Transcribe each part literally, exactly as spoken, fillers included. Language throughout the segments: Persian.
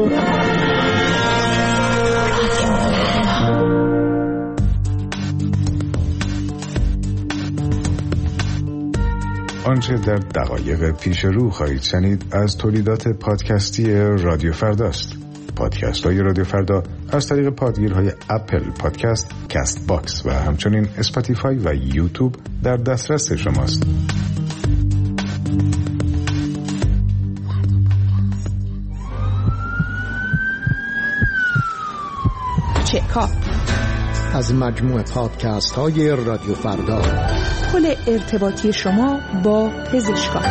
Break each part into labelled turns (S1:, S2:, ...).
S1: آنچه در دقایق پیش رو خواهید شنید از تولیدات پادکستی رادیو فرداست. پادکست های رادیو فردا از طریق پادگیرهای اپل پادکست، کست باکس و همچنین اسپاتیفای و یوتیوب در دسترس شماست.
S2: چکاپ
S3: از مجموع پادکست های رادیو فردا،
S2: پل ارتباطی شما با پزشکان.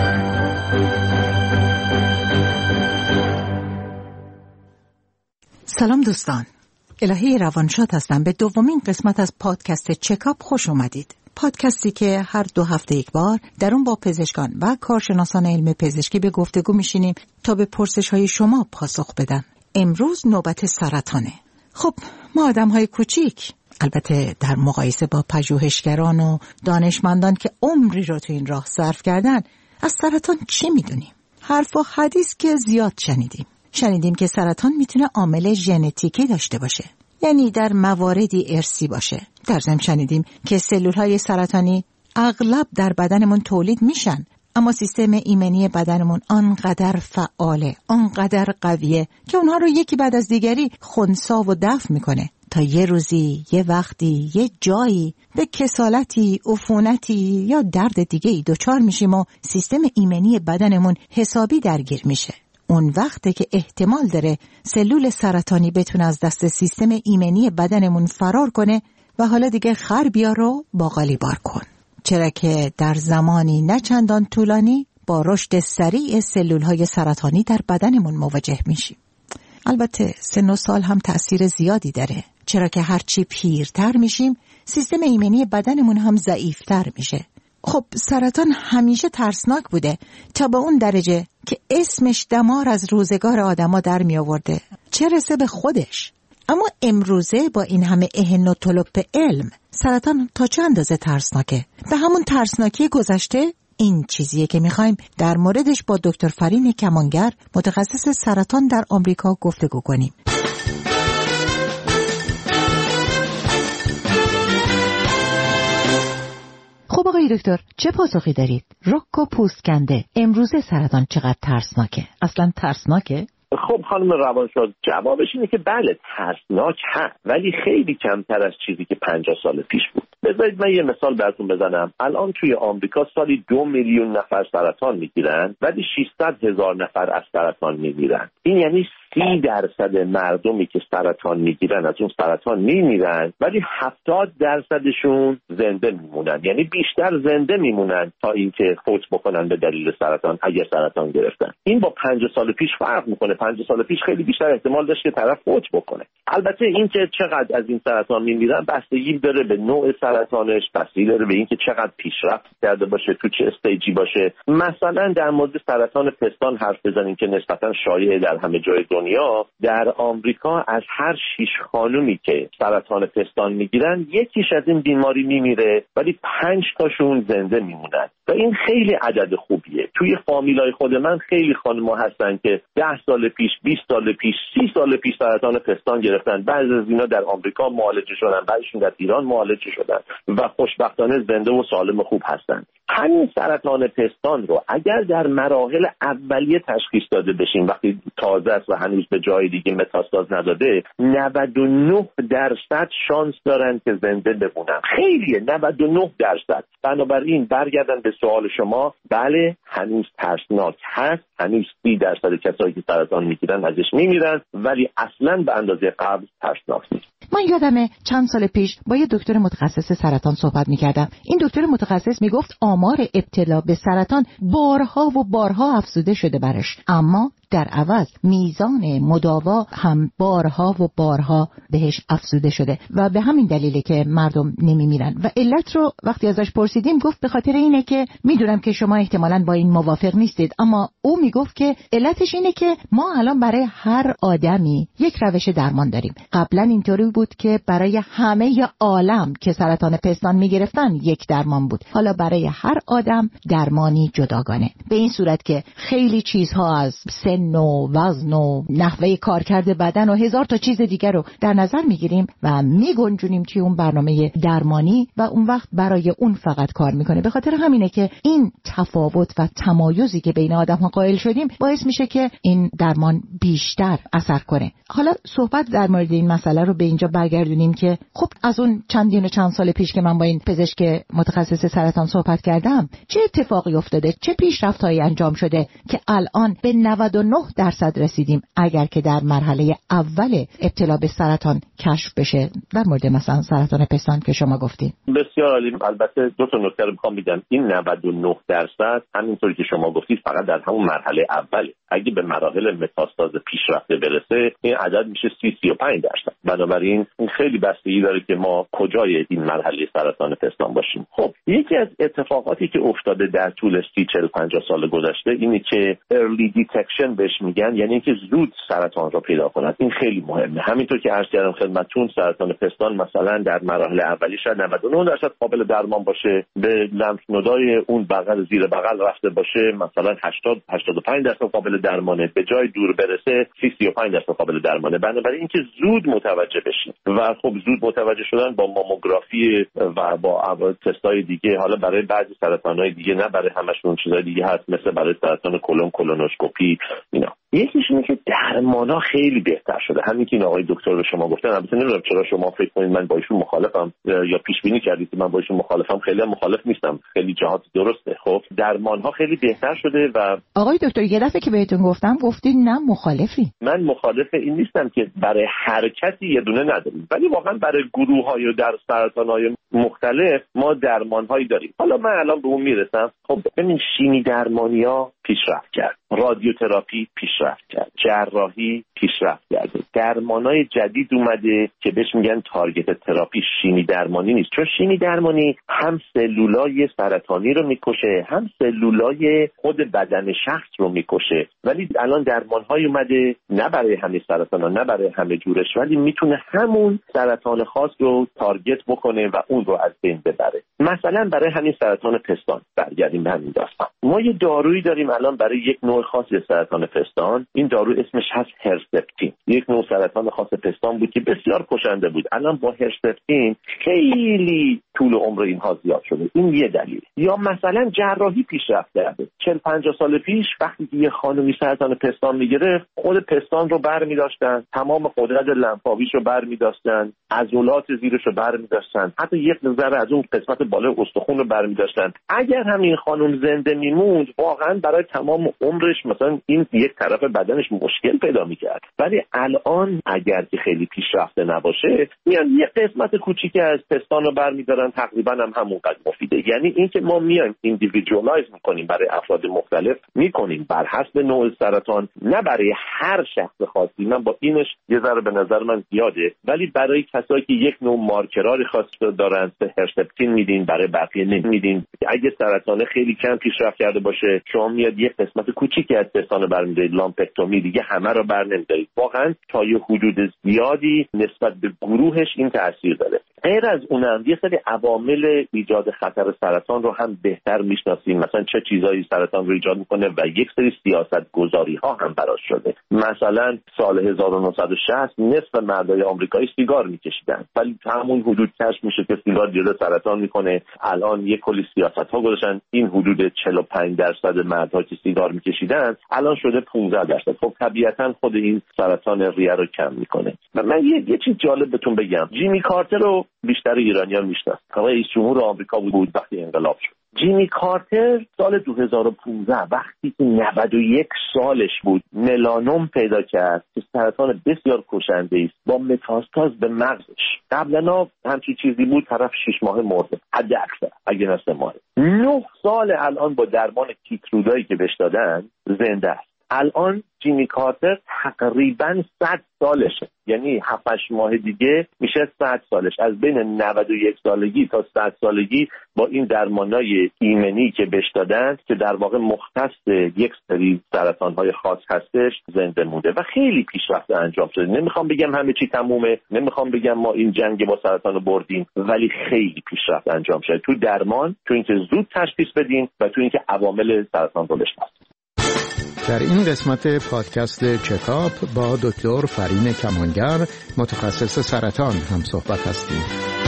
S4: سلام دوستان، الهی روانشاد هستم. به دومین قسمت از پادکست چکاپ خوش اومدید. پادکستی که هر دو هفته یک بار در اون با پزشکان و کارشناسان علم پزشکی به گفتگو میشینیم تا به پرسش‌های شما پاسخ بدن. امروز نوبت سرطانه. خب ما آدم‌های کوچیک، البته در مقایسه با پژوهشگران و دانشمندان که عمری رو تو این راه صرف کردن، از سرطان چی میدونیم؟ حرف و حدیث که زیاد شنیدیم. شنیدیم که سرطان میتونه عامل ژنتیکی داشته باشه، یعنی در مواردی ارثی باشه. در ضمن شنیدیم که سلولهای سرطانی اغلب در بدنمون تولید میشن، اما سیستم ایمنی بدنمون آنقدر فعاله، آنقدر قویه که اونها رو یکی بعد از دیگری خنثی و دفن میکنه تا یه روزی، یه وقتی، یه جایی به کسالتی، عفونتی یا درد دیگه ای دچار میشیم و سیستم ایمنی بدنمون حسابی درگیر میشه. اون وقته که احتمال داره سلول سرطانی بتونه از دست سیستم ایمنی بدنمون فرار کنه و حالا دیگه خر بیار و باقالی بار کن. چرا که در زمانی نه چندان طولانی با رشد سریع سلولهای سرطانی در بدنمون مواجه میشیم. البته سن و سال هم تأثیر زیادی داره، چرا که هرچی پیرتر میشیم سیستم ایمنی بدنمون هم ضعیفتر میشه. خب سرطان همیشه ترسناک بوده تا به اون درجه که اسمش دمار از روزگار آدما در می آورده، چه رسه به خودش. اما امروزه با این همه اهن و طلب علم، سرطان تا چه اندازه ترسناکه؟ به همون ترسناکی گذشته؟ این چیزیه که میخوایم در موردش با دکتر فرین کمانگر، متخصص سرطان در آمریکا گفتگو کنیم. خب آقای دکتر، چه پاسخی دارید؟ رک و پوست کنده، امروزه سرطان چقدر ترسناکه؟ اصلا ترسناکه؟
S5: خب خانم روانشاد، جوابش اینه که بله ترسناک هست، ولی خیلی کمتر از چیزی که پنجاه سال پیش بود. بذارید من یه مثال براتون بزنم. الان توی آمریکا سالی دو میلیون نفر سرطان میگیرن، ولی ششصد هزار نفر از سرطان میمیرن. این یعنی سی درصد مردمی که سرطان میگیرن از اون سرطان میمیرن، ولی هفتاد درصدشون زنده میمونن، یعنی بیشتر زنده میمونن تا اینکه فوت بکنن به دلیل سرطان اگر سرطان گرفتن. این با پنجاه سال پیش فرق میکنه. پنجاه سال پیش خیلی بیشتر احتمال داشت که طرف فوت بکنه. البته اینکه چقدر از این سرطان میمیرن بستگی داره به نوع سرطانش، بستگی داره به اینکه چقدر پیشرفت کرده باشه، تو چه استیجی باشه. مثلا در مورد سرطان پستان حرف بزنیم که نسبتا شایع در همه جای دنیا، در آمریکا از هر شش خانومی که سرطان پستان میگیرن یکیش از این بیماری میمیره، ولی پنج تاشون زنده میمونن و این خیلی عدد خوبیه. توی فامیلای خود من خیلی خانم‌ها هستن که ده سال پیش، بیست سال پیش، سی سال پیش سرطان پستان گرفتن. بعضی از اینا در آمریکا معالجه شدن، بعضیشون در ایران معالجه شدن و خوشبختانه زنده و سالم و خوب هستن. همین سرطان پستان رو اگر در مراحل اولیه تشخیص داده بشیم، وقتی تازه است و هنوز به جای دیگه متاستاز نداده، نود و نه درصد شانس دارن که زنده بمونن. خیلیه، نود و نه درصد. بنابراین برگردن به سوال شما، بله هنوز ترسناک هست، هنوز سی درصد کسایی که سرطان میگیرن ازش میمیرن، ولی اصلا به اندازه قبل ترسناک نیست.
S4: من یادمه چند سال پیش با یه دکتر متخصص سرطان صحبت میکردم. این دکتر متخصص میگفت آمار ابتلا به سرطان بارها و بارها افزوده شده برش، اما در عوض میزان مداوا هم بارها و بارها بهش افزوده شده و به همین دلیله که مردم نمیمیرن. و علت رو وقتی ازش پرسیدیم گفت به خاطر اینه که میدونم که شما احتمالاً با این موافق نیستید، اما او میگفت که علتش اینه که ما الان برای هر آدمی یک روش درمان داریم. قبلا اینطوری بود که برای همه عالم که سرطان پستان میگرفتن یک درمان بود، حالا برای هر آدم درمانی جداگانه، به این صورت که خیلی چیزها از سن سن و وزن و نحوه کارکرد بدن و هزار تا چیز دیگر رو در نظر میگیریم و میگنجونیم توی اون برنامه درمانی و اون وقت برای اون فقط کار میکنه. به خاطر همینه که این تفاوت و تمایزی که بین آدم ها قائل شدیم باعث میشه که این درمان بیشتر اثر کنه. حالا صحبت در مورد این مسئله رو به اینجا برگردونیم که خب از اون چندین و چند سال پیش که من با این پزشک متخصص سرطان صحبت کردم چه اتفاقی افتاده، چه پیشرفت‌هایی انجام شده که الان به نود و نه درصد رسیدیم اگر که در مرحله اول ابتلا به سرطان کشف بشه، در مورد مثلا سرطان پستان که شما گفتین.
S5: بسیار عالی. البته دو تا نکته رو میخوام بگم. این نود و نه درصد همینطوری که شما گفتید فقط در همون مرحله اوله. اگه به مراحل متاستاز پیشرفته برسه این عدد میشه سی سی و پنج درصد. بنابراین این خیلی بستگی داره که ما کجای این مرحله سرطان پستان باشیم. خب یکی از اتفاقاتی که افتاده در طول سی چهل پنجاه سال گذشته اینه که early detection بهش میگن، یعنی اینکه زود سرطان رو پیدا کنند. این خیلی مهمه. همینطور که عرض کردم خدمتتون سرطان پستان مثلا در مراحل اولی شاید نود و نه درصد قابل درمان باشه، به لمف نودای اون بغل زیر بغل رفته باشه مثلا هشتاد هشتاد و پنج درصد قابل درمانه، به جای دور برسه سی سی و پنج درصد قابل درمانه. بنابراین اینکه زود متوجه بشیم و خب زود متوجه شدن با ماموگرافی و با تستای دیگه، حالا برای بعضی سرطان‌های دیگه نه برای همشون چیزای دیگه هست مثل برای سرطان کلون کولونوسکوپی اینا. یکیش اینه که درمان‌ها خیلی بهتر شده. همین که این آقای دکتر به شما گفتن، البته نمیدونم چرا شما فکر کنید من با ایشون مخالفم یا پیش بینی کردید که من با ایشون مخالفم. خیلی مخالف نیستم، خیلی جهات درسته. خب درمان‌ها خیلی بهتر شده و
S4: آقای دکتر یه دفعه که بهتون گفتم گفتین نه مخالفی.
S5: من مخالف این نیستم که برای هر کسی یه دونه نداریم، ولی واقعا برای گروه‌های و در سرطان‌های مختلف ما درمان‌هایی داریم. حالا من الان به اون میرسم. خب ببین شیمی درمانی‌ها پیشرفت کرد، رادیوتراپی پیشرفت کرد، جراحی پیشرفت کرده، درمانای جدید اومده که بهش میگن تارگت تراپی. شیمی درمانی نیست، چون شیمی درمانی هم سلولای سرطانی رو میکشه هم سلولای خود بدن شخص رو میکشه. ولی الان درمانهای اومده نه برای همه سرطانا نه برای همه جورش، ولی میتونه همون سرطان خاص رو تارگت بکنه و اون رو از بین ببره. مثلا برای همین سرطان پستان برگردیم به همین داستان. ما یه دارویی داریم الان برای یک نوع خاصی سرطان پستان. این دارو اسمش هست هرسپتین. یک نوع سرطان خاص پستان بود که بسیار کشنده بود. الان با هرسپتین خیلی طول عمر اینها زیاد شده. این یه دلیل. یا مثلا جراحی پیشرفت کرده. چهل پنجاه سال پیش وقتی که یه خانمی سرطان پستان میگرفت خود پستان رو برمی‌داشتن، تمام قدرت لنفاویش رو برمی‌داشتن، عضلات زیرش رو برمی‌داشتن، حتی یک ذره از اون قسمت بالای استخوان رو برمی‌داشتن. اگر همین خانم زنده میموند واقعا برای تمام عمرش مثلا این یک طرف بدنش مشکل پیدا می‌کرد. ولی الان اگر که خیلی پیشرفته نباشه میان یه قسمت کوچیکی از پستان رو برمی‌دارن، تقریبا هم همونقدر مفیده. یعنی اینکه ما میایم ایندیویدوالایز می‌کنیم برای افراد مختلف می‌کنیم بر حسب نوع سرطان، نه برای هر شخص خاصی. من با اینش یه ذره به نظر من زیاده، ولی برای کسایی که یک نوع مارکرای خاص دارن به هرسپتین میدین، برای بقیه نمیدین. اگه سرطان خیلی کم پیشرفت کرده باشه شما میاد یه قسمت کوچیکی از پستان برمی‌دارید، لامپکتومی، دیگه همه رو برنمی‌دارید. واقعا تا یه حدود زیادی نسبت به گروهش این تاثیر داره. غیر از اونم یه سری عوامل ایجاد خطر سرطان رو هم بهتر میشناسیم، مثلا چه چیزایی سرطان رو ایجاد میکنه و یک سری سیاست گذاری ها هم براش شده. مثلا سال هزار و نهصد و شصت نصف مردای آمریکایی سیگار میکشیدن، ولی همون حدود کشف میشه که سیگار جلوی سرطان میکنه. الان یک کلی سیاست ها گذاشتن، این حدود چهل و پنج درصد مردها که سیگار میکشیدن الان شده پانزده درصد. خب طبیعتا خود این سرطان ریه رو کم میکنه. من یه, یه چیز جالب بهتون بگم. جیمی کارتر رو بیشتر ایرانیان میشناسن. رئیس جمهور آمریکا بود وقتی انقلاب شد. جیمی کارتر سال دو هزار و پانزده وقتی که نود و یک سالش بود ملانوم پیدا کرد که سرطان بسیار کشنده است با متاستاز به مغزش. قبلا همچین چیزی بود، طرف شش ماه مرده حد اکثر اگه نه سه ماه. نه سال الان با درمان کیترودایی که بهش دادن زنده است. الان جیمی کارتر تقریباً صد سالشه، یعنی هفت ماه دیگه میشه صد سالش. از بین نود و یک سالگی تا صد سالگی با این درمانای ایمنی که بهش دادن که در واقع مختص یک سری سرطان‌های خاص هستش زنده مونده و خیلی پیشرفت انجام شده. نمیخوام بگم همه چی تمومه، نمیخوام بگم ما این جنگ با سرطان رو بردیم، ولی خیلی پیشرفت انجام شده تو درمان، تو اینکه زود تشخیص بدیم و تو اینکه عوامل سرطان رو بشناسیم.
S3: در این قسمت پادکست چکاپ با دکتر فرین کمانگر متخصص سرطان هم صحبت هستیم.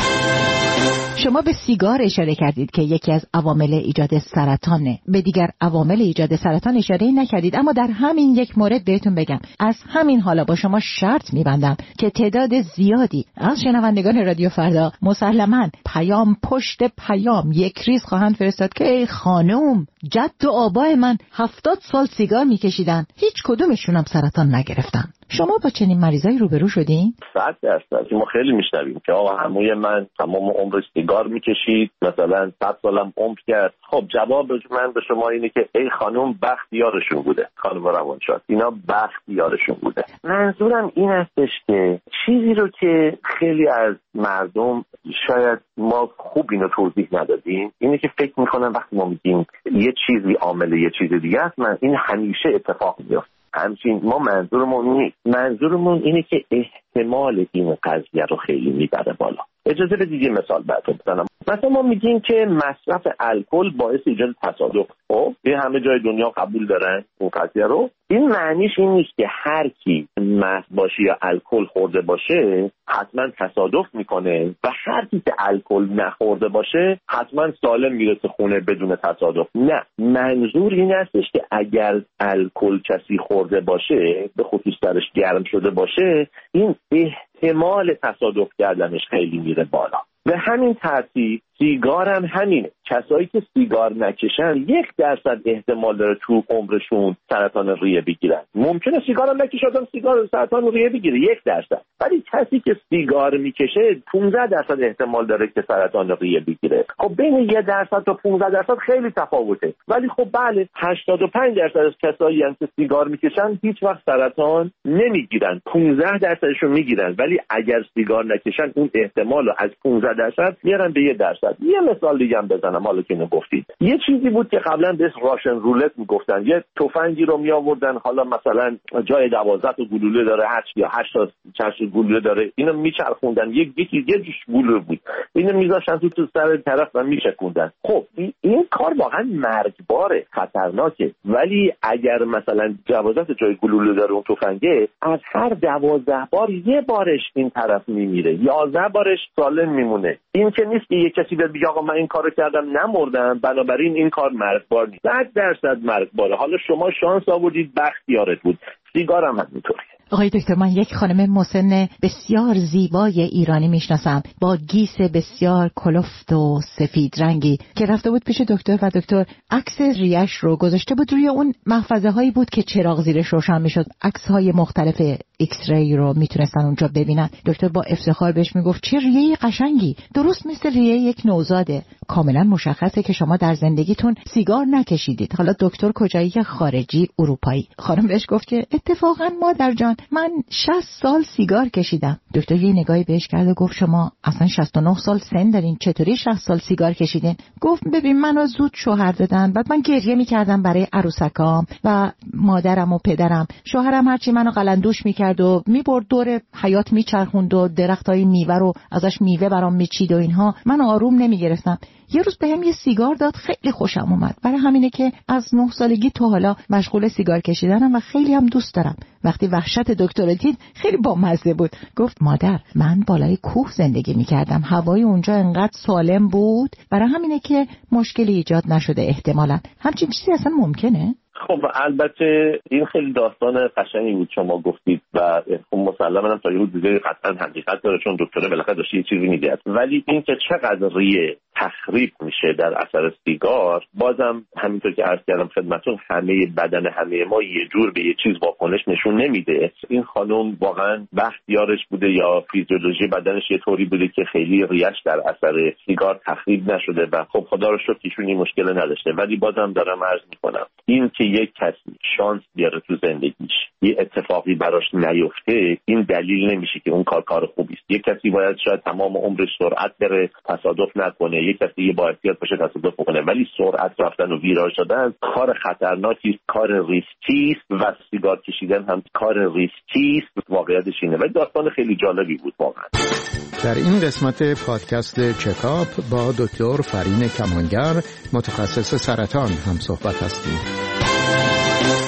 S4: شما به سیگار اشاره کردید که یکی از عوامل ایجاد سرطانه. به دیگر عوامل ایجاد سرطان اشاره نکردید، اما در همین یک مورد بهتون بگم از همین حالا با شما شرط می‌بندم که تعداد زیادی از شنوندگان رادیو فردا مسلماً پیام پشت پیام یک ریز خواهند فرستاد که ای خانم، جد و آبای من هفتاد سال سیگار می‌کشیدن، هیچ کدومشون هم سرطان نگرفتن. شما با چنین مریضایی روبرو شدین؟
S5: صد درصد. ما خیلی میشنویم که آقا عموی من تمام عمر سیگار میکشید، مثلا صد سالم عمر کرد. خب جواب من به شما اینه که ای خانم بخت یارشون بوده، خانم روانشناس، اینا بخت یارشون بوده. منظورم این هستش که چیزی رو که خیلی از مردم شاید ما خوب اینو توضیح ندادیم اینه که فکر میکنن وقتی ما میگیم یه چیزی عامل یه چیز دیگه است، من این همیشه اتفاق میفته. همچنین ما منظورمون نیست. منظورمون اینه که احتمال این قضیه رو خیلی میبره بالا. اجازه بدید یه مثال براتون بزنم. مثلا ما میگیم که مصرف الکل باعث ایجاد تصادف. خب این همه جای دنیا قبول دارن اون قضیه رو. این معنیش این نیست که هر کی مست باشه یا الکل خورده باشه حتما تصادف میکنه و هر کی که الکل نخورده باشه حتما سالم میرسه خونه بدون تصادف. نه، منظور این هستش که اگر الکل کسی خورده باشه، به خصوص درش گرم شده باشه، این احتمال تصادف کردنش خیلی میره بالا. به همین ترتیب سیگار هم همینه. کسایی که سیگار نکشن یک درصد احتمال داره تو عمرشون سرطان ریه بگیرن. ممکنه سیگار هم نکشه آدم سیگار سرطان ریه بگیره، یک درصد. ولی کسی که سیگار میکشه پانزده درصد احتمال داره که سرطان ریه بگیره. خب بین یک درصد تا پانزده درصد خیلی تفاوته. ولی خب بله هشتاد و پنج درصد از کسایی که سیگار میکشن هیچ وقت سرطان نمیگیرن. پانزده درصدشون میگیرن. ولی اگر سیگار نکشن اون احتمال رو از پانزده درصد میارن به یک درصد. یه مثال دیگه هم بزنم حالا که اینو گفتید. یه چیزی بود که قبلا بهش راشن رولت میگفتن. یه تفنگی رو میآوردن، حالا مثلا جای دوازده تا گلوله داره، هشت یا هشت تا چرخ گلوله داره، اینو میچرخوندن، یک یکی یه جوش گلوله بود، اینو میذاشتن تو تو سر طرف و میشکوندن. خب این کار واقعا مرگباره، خطرناکه. ولی اگر مثلا دوازده جای گلوله داره اون تفنگه، از هر دوازده بار یه بارش این طرف میمیره، یازده بارش سالم میمونه. این که نیست که یه کسی بیاد بگه آقا من این کارو کردم نمردم بنابراین این کار مرگبار نیست. صد درصد مرگباره. حالا شما شانس آوردید بختیارت بود. سیگار هم همینطوریه.
S4: آقای دکتر، من یک خانم مسن بسیار زیبای ایرانی میشناسم با گیس بسیار کلفت و سفید رنگی که رفته بود پیش دکتر و دکتر عکس ریش رو گذاشته بود روی اون محفظه هایی بود که چراغ زیرش روشن میشد. عکس های مختلف ایکس ری رو میتونستن اونجا ببینن. دکتر با افتخار بهش میگفت چه ریه قشنگی، درست مثل ریه یک نوزاده. کاملا مشخصه که شما در زندگیتون سیگار نکشیدید. حالا دکتر کجایی؟ خارجی، اروپایی. خانم بهش گفت که اتفاقا مادر جان من شصت سال سیگار کشیدم. دکتر یه نگاهی بهش کرد و گفت شما اصلا شصت و نه سال سن دارین، چطوری شصت سال سیگار کشیدین؟ گفت ببین منو زود شوهر دادن، بعد من گریه میکردم برای عروسکام و مادرم و پدرم. شوهرم هرچی منو قلندوش میکرد و میبرد دور حیاط میچرخوند و درختای میوه رو ازش میوه برام میچید و اینها، من آروم نمیگرفتم. یه روز بهم یه سیگار داد، خیلی خوشم اومد. برای همینه که از نه سالگی تا حالا مشغول سیگار کشیدنم و خیلی هم دوست دارم. وقتی وحشت دکتر دید خیلی بامزه بود. گفت مادر من بالای کوه زندگی میکردم، هوای اونجا انقدر سالم بود، برای همینه که مشکلی ایجاد نشده احتمالاً. همچین چیزی اصلا ممکنه؟
S5: خب البته این خیلی داستان قشنگی بود شما گفتید و خب مسلماً هم تا یه حدودی قطعاً حقیقت داره چون دکتر بالاخره داشته یه چیزی میگه. ولی این که چقدر ریه تخریب میشه در اثر سیگار، بازم همینطور که عرض کردم خدمتتون همه بدن همه ما یه جور به یه چیز واکنش نشون نمیده. این خانم واقعا بختیارش بوده یا فیزیولوژی بدنش یه طوری بوده که خیلی ریش در اثر سیگار تخریب نشده و خب خدا رو شکر ایشون این مشکل نداشته. ولی بازم دارم عرض میکنم این که یک کسی شانس بیاره تو زندگیش یه اتفاقی براش نیفته، این دلیل نمیشه که اون کار کار خوبی است. یک کسی باید شاید تمام عمرش سرعت بره تصادف نکنه، یک کسی یه با احتیاط باشه تصادف کنه، ولی سرعت رفتن و ویراژ دادن کار خطرناکی است، کار ریسکی است و سیگار کشیدن هم کار ریسکی است. واقعیتش اینه. ولی داستان خیلی جالبی بود واقعا.
S3: در این قسمت پادکست چکاپ با دکتر فرین کمانگر متخصص سرطان هم صحبت هستیم.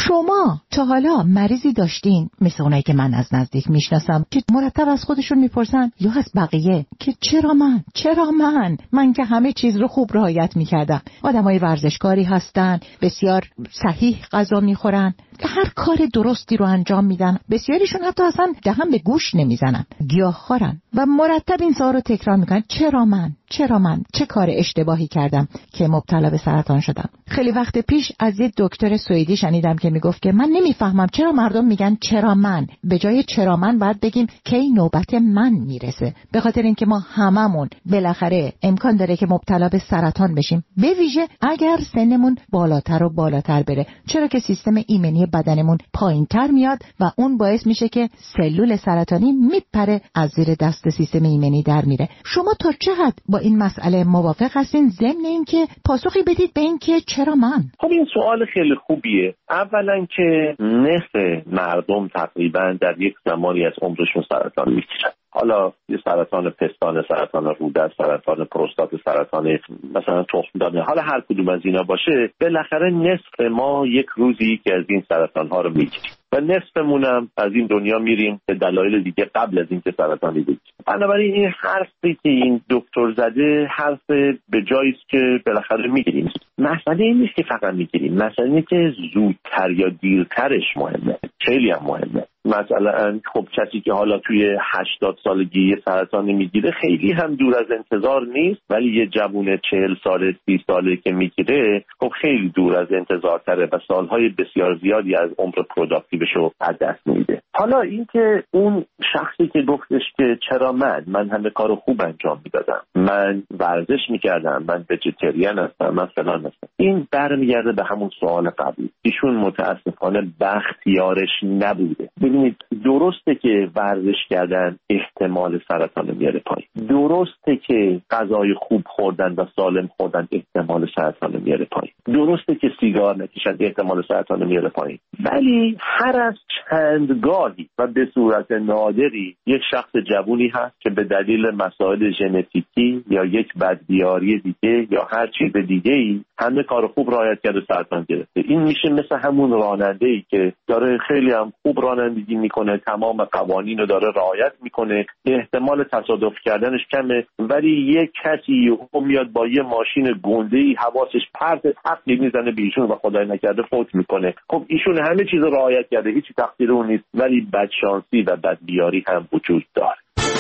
S4: شما تا حالا مریضی داشتین مثل اونایی که من از نزدیک میشناسم که مرتب از خودشون میپرسن یا از بقیه که چرا من چرا من من که همه چیز رو خوب رعایت میکردم. آدمای ورزشکاری هستن، بسیار صحیح غذا میخورن، هر کار درستی رو انجام میدن، بسیاریشون حتی اصلا دهن به گوش نمیزنن، گیاهخوارن و مرتب این سوال رو تکرار میکنن چرا من چرا من چه کار اشتباهی کردم که مبتلا به سرطان شدم. خیلی وقت پیش از یه دکتر سوئدی شنیدم که میگفت که من نمیفهمم چرا مردم میگن چرا من، به جای چرا من باید بگیم کی نوبت من میرسه. به خاطر اینکه ما هممون بالاخره امکان داره که مبتلا به سرطان بشیم، به ویژه اگر سنمون بالاتر و بالاتر بره، چرا که سیستم ایمنی بدنمون پایینتر میاد و اون باعث میشه که سلول سرطانی میپره از زیر دست سیستم ایمنی در میره. شما تا چه حد با این مسئله موافق هستین، ضمن اینکه پاسخی بدید به این که چرا من؟
S5: خب این سوال خیلی خوبیه. اولا که نصف مردم تقریبا در یک زمانی از عمرشون سرطان میگیرن. حالا یه سرطان پستان، سرطان روده، سرطان پروستات، سرطان مثلا تخمدان، حالا هر کدوم از اینا باشه، بالاخره نصف ما یک روزی که از این سرطان ها رو میگیریم و نصفمون هم از این دنیا میریم به دلایل دیگه قبل از اینکه سرطانی بگیریم. بنابراین این حرفی که این دکتر زده حرف به جایی است که بالاخره میگیریم. مسئله این نیست که فقط میگیریم، مسئله اینه که زودتر یا دیرترش مهمه، خیلی هم مهمه. مثلا خب کسی که حالا توی هشتاد سالگی یه سرطان میگیره خیلی هم دور از انتظار نیست، ولی یه جوون چهل ساله سی ساله که میگیره خب خیلی دور از انتظار تره و سالهای بسیار زیادی از عمر پروداکتیوش رو از دست میده. حالا اینکه اون شخصی که گفتش که چرا من من همه کارو خوب انجام میدادم، من ورزش میکردم، من وجیتریان هستم، من فلان هستم، این برمیگرده به همون سوال قبلی. ایشون متاسفانه بختیارش نبوده. ببینید درسته که ورزش کردن احتمال سرطان میاره پایین، درسته که غذای خوب خوردن و سالم خوردن احتمال سرطان میاره پایین، درسته که سیگار نکشیدن احتمال سرطان میاره پایین، ولی هر از چند گاهی و به صورت نادری یک شخص جوونی هست که به دلیل مسائل ژنتیکی یا یک بدبیاری دیگه یا هر چیز دیگه ای همه کار خوب رعایت کرده سرطان گرفته. این میشه مثل همون راننده‌ای که داره خیلی هم خوب رانندگی میکنه، تمام قوانین رو داره رعایت میکنه، احتمال تصادف کردنش کمه، ولی یک کسی میاد با یه ماشین گنده‌ای حواسش پرت تقی میزنه به ایشون و خدای نکرده فوت میکنه. خب ایشون همه چیز رو رعایت کرده، هیچی تقصیر اون نیست، ولی بدشانسی و بدبیاری هم وجود داره.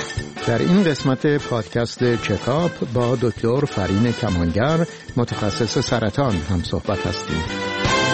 S3: در این قسمت پادکست چکاپ با دکتر فرین کمانگر متخصص سرطان هم صحبت هستیم.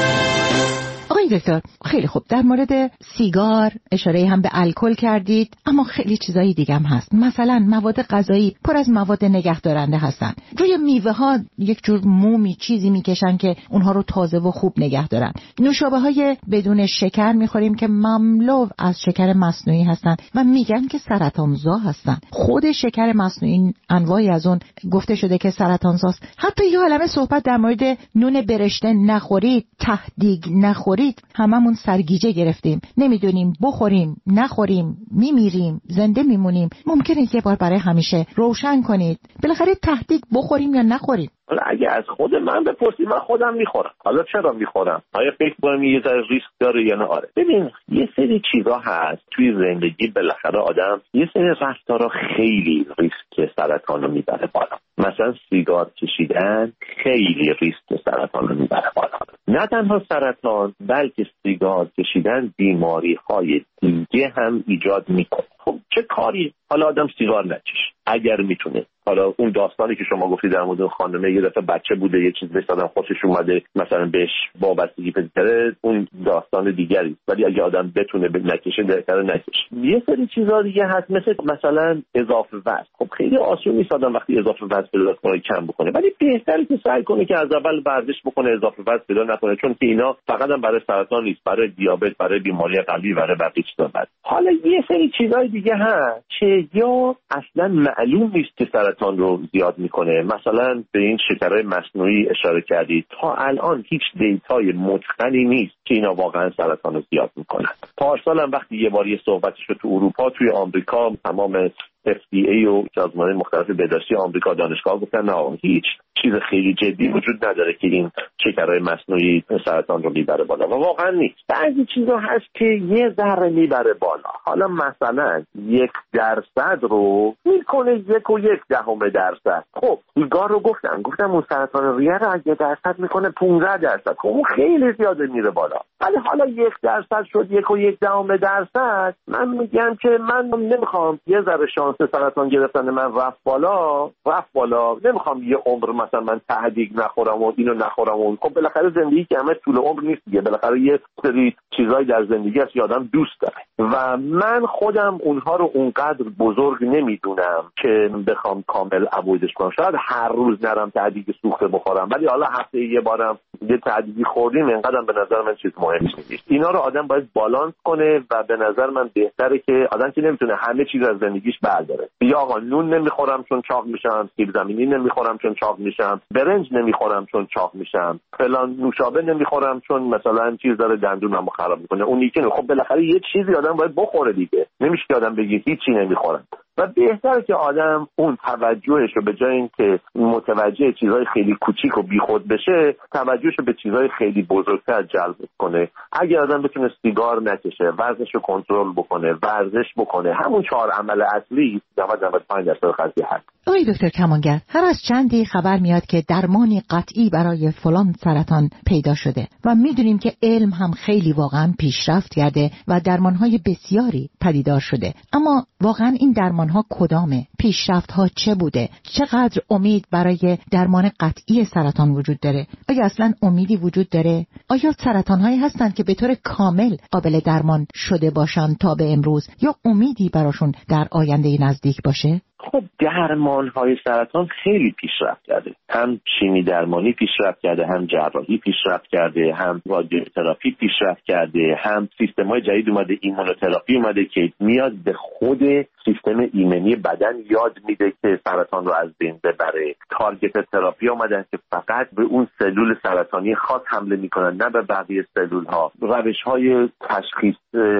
S4: آقای دکتر خیلی خوب، در مورد سیگار اشاره هم به الکل کردید، اما خیلی چیزایی دیگه هم هست. مثلا مواد غذایی پر از مواد نگهدارنده هستن. روی میوه ها یک جور مومی چیزی میکشن که اونها رو تازه و خوب نگه دارن. نوشابه های بدون شکر میخوریم که مملو از شکر مصنوعی هستن و میگن که سرطانزا هستن. خود شکر مصنوعی انواعی از اون گفته شده که سرطانزاست. حتی یه عالمه صحبت در مورد نون برشته نخورید، تهدیگ نخورید. هممون سرگیجه گرفتیم، نمیدونیم بخوریم نخوریم، میمیریم زنده میمونیم. ممکنه یه بار برای همیشه روشن کنید بالاخره تهدیگ بخوریم یا نخوریم؟
S5: حالا اگه از خود من بپرسی من خودم میخورم. حالا چرا میخورم؟ آیا فکر کنم یه ذره ریسک داره یا نه؟ آره. ببین یه سری چیزا هست توی زندگی، بالاخره آدم یه سری رفتارا خیلی ریسک سرطان رو میبره بالا. مثلا سیگار کشیدن خیلی ریسک سرطان رو میبره بالا. نه تنها سرطان بلکه سیگار کشیدن بیماری های دیگه هم ایجاد میکنه. خب چه کاری؟ حالا آدم سیگار نکشه اگر میتونه. حالا اون داستانی که شما گفتید در مورد خانمه یه دفعه بچه بوده یه چیز بهش دادن خوشش اومده مثلا بهش وابستگی پیدا کرده، اون داستان دیگری، ولی اگه آدم بتونه نکشه بهتره نکشه. یه سری چیزا دیگه هست مثل مثلا اضافه وزن. خب خیلی آسون نیست آدم وقتی اضافه وزن پیدا کنه کم بکنه، ولی بهتره که سعی کنه که از اول ورزش بکنه، اضافه وزن پیدا نکنه، چون که اینا فقط هم برای سرطان نیست، برای دیابت، برای بیماری قلبی، برای بقیه چیزا هست. حالا یه سری چیزای دیگه هست که یا اصلا معلوم نیست که سرطان رو زیاد میکنه. مثلا به این شکرهای مصنوعی اشاره کردید، تا الان هیچ دیتای متقنی نیست که اینا واقعا سرطان رو زیاد میکنن. پارسال هم وقتی یه بار یه صحبتش رو تو اروپا، توی آمریکا تمام اف دی ای و سازمان مختلف بهداشتی آمریکا دانشگاه گفتن نه هیچ چیز خیلی جدی وجود نداره که این شکرهای مصنوعی سرطان رو میبره بالا و واقعا نیست. بعضی چیزا هست که یه ذره میبره بالا. حالا مثلا یک درصد رو میکنه یک و یک دهم درصد. خب سیگار رو گفتم گفتم اون سرطان ریه رو اگه درصد میکنه پانزده درصد. خب اون خیلی زیاده میره بالا. ولی حالا یک درصد شد یک و یک دهم درصد. من میگم که من نمیخوام یه ذره شانس سرطان گرفتن من رفت بالا رفت بالا نمیخوام یه عمر مثلا من تهدیگ نخورم و اینو نخورم و خب بالاخره زندگی که همه طول عمر نیست دیگه. بالاخره یه سری چیزایی در زندگی هست که آدم دوست داره و من خودم اونها رو اونقدر بزرگ نمیدونم که بخوام کامل ابویدش کنم. شاید هر روز نرم تهدیگ سوخته بخورم ولی حالا هفته یه بارم یه تهدیگی خوردیم اینقدرم به نظر من چیز مهمی نیست. اینا رو آدم باید بالانس کنه و به نظر من بهتره که آدم که نمیتونه همه چیز از زندگیش برداره. یا آقا نون نمیخورم چون چاق میشم، سیب زمینی نمیخورم چون چاق میشم، برنج نمیخورم چون چاق میشم، فلان نوشابه نمیخورم چون مثلا چیز داره دندونمو خراب میکنه. اون یکی خب بالاخره یه چیزی آدم باید بخوره دیگه. نمیشه که آدم بگه هیچی نمیخورم. و بهتره که آدم اون توجهش رو به جای اینکه متوجه چیزهای خیلی کوچیک و بیخود بشه توجهش رو به چیزهای خیلی بزرگتر جلب کنه. اگر آدم بتونه سیگار نکشه، وزنش رو کنترل بکنه، ورزش بکنه، همون چهار عمل اصلی نود تا نود و پنج درصد قضیه هست.
S4: آقای دکتر کمانگر، هر از چندی خبر میاد که درمانی قطعی برای فلان سرطان پیدا شده و میدونیم که علم هم خیلی واقعا پیشرفت کرده و درمانهای بسیاری پدیدار شده. اما واقعا این درمانها کدامه؟ پیشرفت‌ها چه بوده؟ چقدر امید برای درمان قطعی سرطان وجود داره؟ آیا اصلا امیدی وجود داره؟ آیا سرطان‌هایی هستند که به طور کامل قابل درمان شده باشند تا به امروز یا امیدی براشون در آینده نزدیک باشه؟
S5: خب درمان‌های سرطان خیلی پیشرفت کرده. هم شیمی درمانی پیشرفت کرده، هم جراحی پیشرفت کرده، هم رادیوتراپی پیشرفت کرده، هم سیستم‌های جدید اومده، ایمونوتراپی اومده که میاد به خود سیستم ایمنی بدن یاد میده که سرطان رو از بین ببره. تارگت تراپی اومدن که فقط به اون سلول سرطانی خاص حمله میکنن، نه به بقیه سلول‌ها. روش‌های تشخیص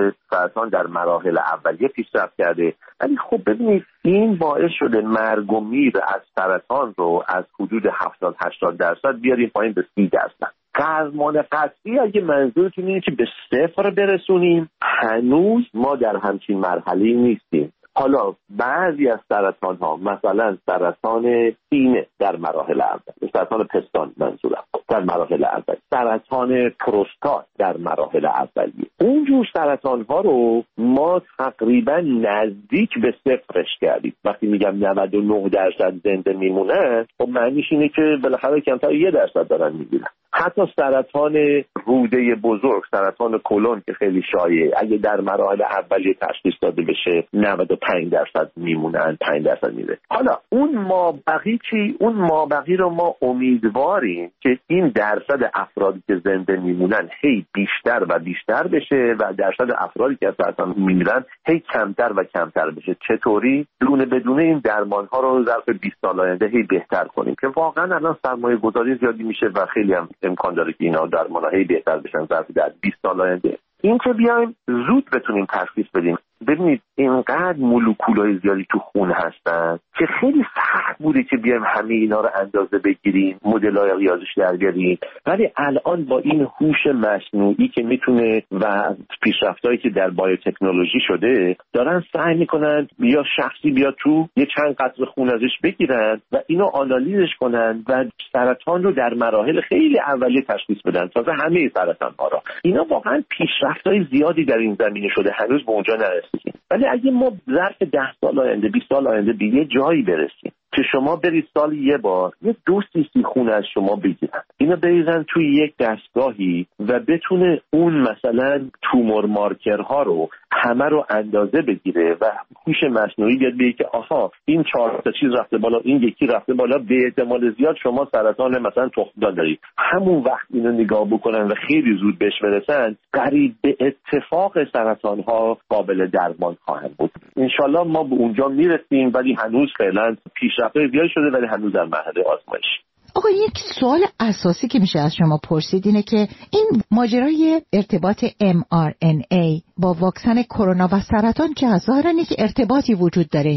S5: سرطان در مراحل اولیه پیشرفت کرده. ولی خب ببینید این باعث شده مرگ و میر از سرطان رو از حدود هفتاد هشتاد درصد بیاریم پایین به سی درصد. درمان قطعی اگه منظورتون اینه که به صفر برسونیم، هنوز ما در همچین مرحله‌ای نیستیم. حالا بعضی از سرطان ها مثلا سرطان سینه در مراحل اول، سرطان پستان منظورم در مراحل اول، سرطان پروستات در مراحل اولیه، اونجور سرطان ها رو ما تقریبا نزدیک به صفرش کردیم. وقتی میگم نود و نه درصد زنده میمونه خب معنیش اینه که بالاخره کمتر یک درصد دارن میگیرن. حتی سرطان روده بزرگ، سرطان کلون که خیلی شایعه، اگه در مراحل اولیه تشخیص داده بشه نود و پنج درصد میمونن، پنج درصد میره. حالا اون مابقی چی؟ اون مابقی رو ما امیدواریم که این درصد افرادی که زنده میمونن هی بیشتر و بیشتر بشه و درصد افرادی که از سرطان میمیرن هی کمتر و کمتر بشه. چطوری؟ دونه بدونه این درمان ها رو ظرف بیست سال آینده هی بهتر کنیم که واقعا الان سرمایه گذاری زیادی میشه و خیلی هم امکان داره که اینا درمان ها هی بهتر بشن ظرف در بیست سال آینده. این که بیایم زود بتونیم تشخیص بدیم. ببینید اینقدر مولکولای زیادی تو خون هستن که خیلی سخت بوده که بیایم همه اینا رو اندازه بگیریم، مدل‌های ریاضیش در بیاریم. ولی الان با این هوش مصنوعی که میتونه و پیشرفتایی که در بایوتکنولوژی شده دارن سعی میکنن یا شخصی بیاد تو یه چند قطره خون ازش بگیرن و اینو آنالیزش کنن و سرطان رو در مراحل خیلی اولیه تشخیص بدن، تازه همه سرطان‌ها رو. اینا واقعا پیشرفتای زیادی در این زمینه شده، هنوز به اونجا نرسیدیم. ولی اگه ما ظرف ده سال آینده، بیست سال آینده به یه جایی برسیم که شما برید سال یه بار یه دو سیسی خون از شما بگیرن، اینا بریزن توی یک دستگاهی و بتونه اون مثلا تومور مارکرها رو همه رو اندازه بگیره و هوش مصنوعی بیاد بگه که آها این چهار تا چیز رفته بالا، این یکی رفته بالا، به احتمال زیاد شما سرطان مثلا تخمدان دارید. همون وقت اینو نگاه بکنن و خیلی زود بهش برسن، قریب به اتفاق سرطان ها قابل درمان خواهند بود. انشالله ما به اونجا میرسیم، ولی هنوز فعلا پیشرفت‌های زیادی شده ولی هنوز در مرحله آزمایش.
S4: آقا یک سوال اساسی که میشه از شما پرسید اینه که این ماجرای ارتباط ام آر ان ای با واکسن کرونا و سرطان که ظاهراً یک ارتباطی وجود داره اینجا.